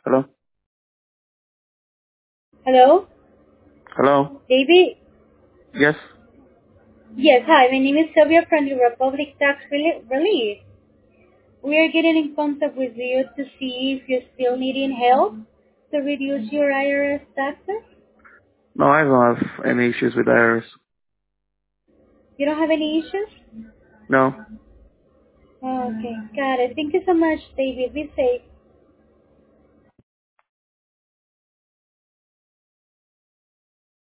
Hello? Hello? Hello? David? Yes? Yes, hi. My name is Sylvia from the Republic Tax Relief. We are getting in contact with you to see if you're still needing help to reduce your IRS taxes. No, I don't have any issues with IRS. You don't have any issues? No. Okay, got it. Thank you so much, David. Be safe.